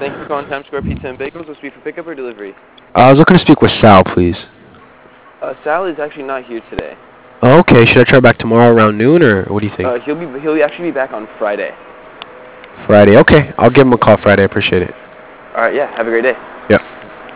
Thank you for calling Times Square Pizza and Bagels. Will speak for pickup or delivery? I was looking to speak with Sal, please. Sal is actually not here today. Okay, should I try back tomorrow around noon, or what do you think? He'll actually be back on Friday. Friday. Okay, I'll give him a call Friday. I appreciate it. All right, yeah. Have a great day.